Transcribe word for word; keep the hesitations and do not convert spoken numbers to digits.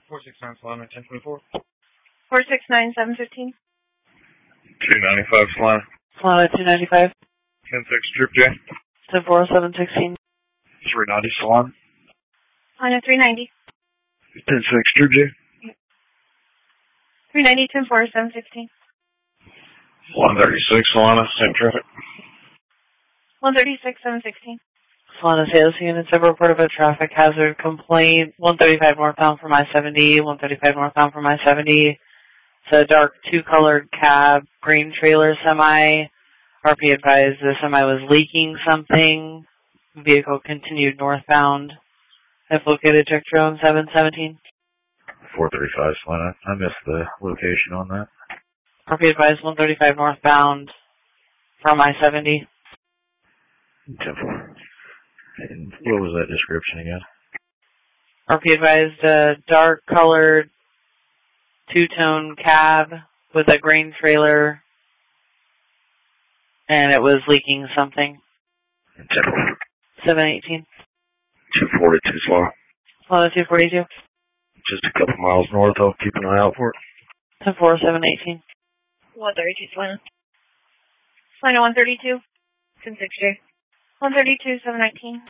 four six nine Solana, ten twenty-four. four six nine, seven fifteen. two ninety-five Solana. Solana two ninety-five. ten six Strip J. ten four, seven sixteen. three ninety Solana. Solana three ninety. ten six Strip J. three ninety, ten four, seven sixteen. one thirty-six Solana, same traffic. one thirty-six, seven sixteen. Solana sales units have reported a traffic hazard complaint. one thirty-five northbound from I seventy, one thirty-five northbound from I seventy. It's a dark two-colored cab, green trailer semi. R P advised the semi was leaking something. Vehicle continued northbound. Have located check drone seven seventeen. four thirty-five Solana. I missed the location on that. R P advised one thirty-five northbound from I seventy. ten four. And what was that description again? R P advised a dark-colored two-tone cab with a green trailer, and it was leaking something. ten four. seven eighteen. two forty-two Solana. Solana two forty-two. Just a couple miles north. I'll keep an eye out for it. ten four, seven eighteen. one thirty-two Solana. Solana one thirty-two. ten six J. one thirty-two, seven nineteen.